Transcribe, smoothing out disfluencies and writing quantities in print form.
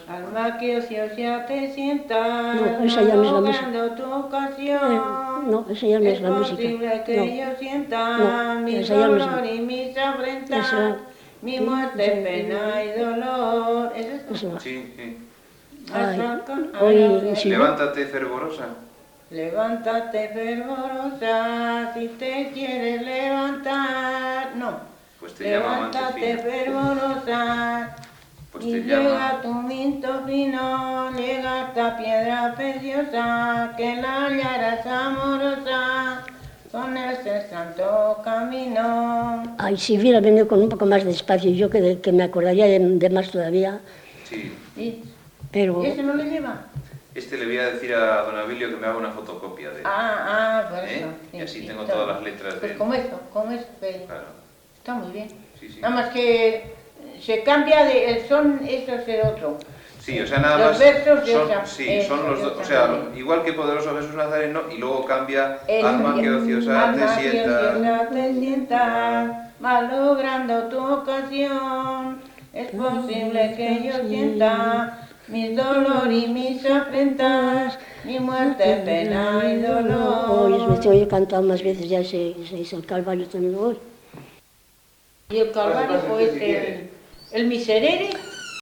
Alma que ociosa te sientas, No, esa ya no es la música. malogrando tu ocasión. No, esa ya no es la música. Es posible que No. yo sienta No, mi esa ya no es- dolor y mis afrentas, Esa- mi sí, muerte, esa- pena y dolor. ¿Es esto? Eso. Sí, sí. Ay, Atraca- hoy sí. Levántate fervorosa. Levántate fervorosa, si te quieres levantar. No. Pues te llama Levántate amante fina. fervorosa. Pues Y te llega llama. tu minto fino, llega esta piedra preciosa, que la hallarás amorosa, con ese santo camino. Ay, si hubiera venido con un poco más de espacio, yo que me acordaría de más todavía, Sí. ¿Y pero ese no le lleva? Este le voy a decir a don Abilio que me haga una fotocopia de él. Por ¿Eh? eso. Y así tengo está todas bien. las letras de Pues él. como esto, Claro. está muy bien. Sí, sí. Nada más que se cambia el son, eso es el otro. Sí, o sea, nada Los más versos de son, otra- sí, son eso, los de dos, o otra sea, manera. igual que Poderoso Jesús Nazareno, y luego cambia El- Alma que ociosa alma te que sienta. ociosa te sienta, malogrando tu ocasión. Es posible que yo sienta mi dolor y mis afrentas, mi muerte, pena y dolor. hoy he cantado más veces ya ese el Calvario también hoy. Y el Calvario, pues, el miserere.